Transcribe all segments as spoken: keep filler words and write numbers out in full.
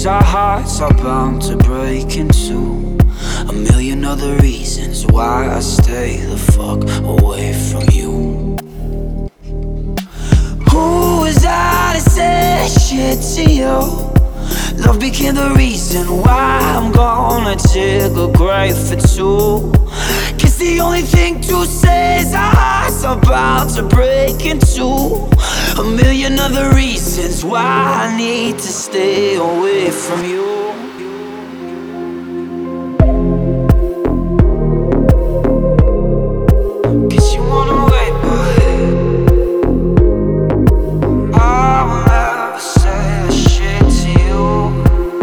Cause our hearts are bound to break in two. A million other reasons why I stay the fuck away from you. Who was I to say shit to you? Love became the reason why I'm gonna take a grave for two. Cause the only thing to say is our hearts are about to break in two. A million other reasons why I need to stay away from you. Cause you wanna wait, but I will never say shit to you.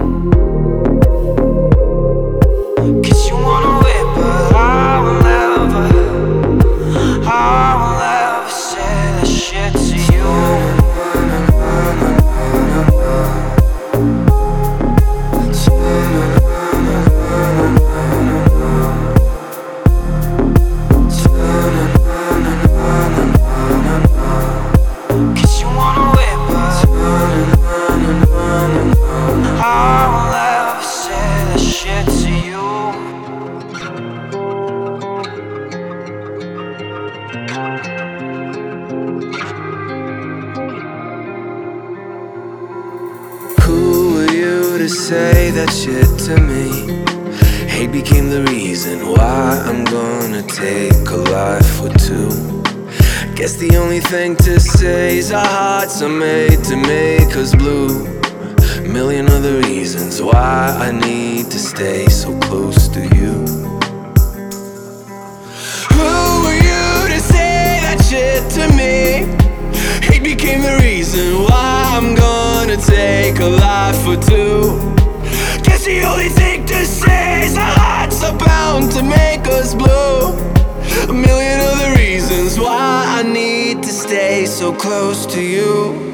Cause you wanna wait, but I will never, I will never say that shit to you. To say that shit to me. Hate became the reason why I'm gonna take a life or two. Guess the only thing to say is our hearts are made to make us blue. A million other reasons why I need to stay so close to you. Who are you to say that shit to me? Hate became the reason why I'm gonna take a life or two. Guess the only thing to say is our hearts are bound to make us blue. A million other reasons why I need to stay so close to you.